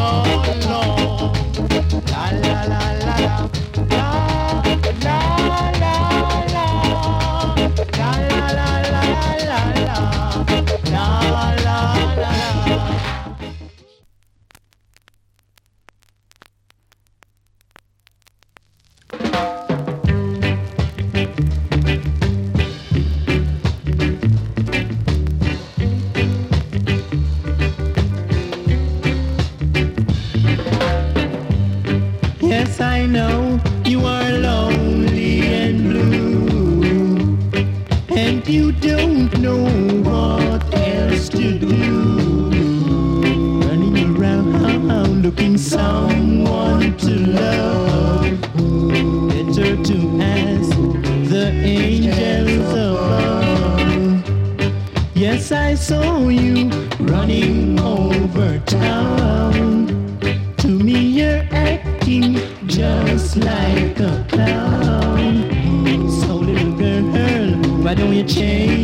Yes, I know you are lonely and blue, and you don't know what else to do. Running around looking someone to love. Better to ask the angels above. Yes, I saw you running over town. To me you're acting just like a clown. So little girl, why don't you change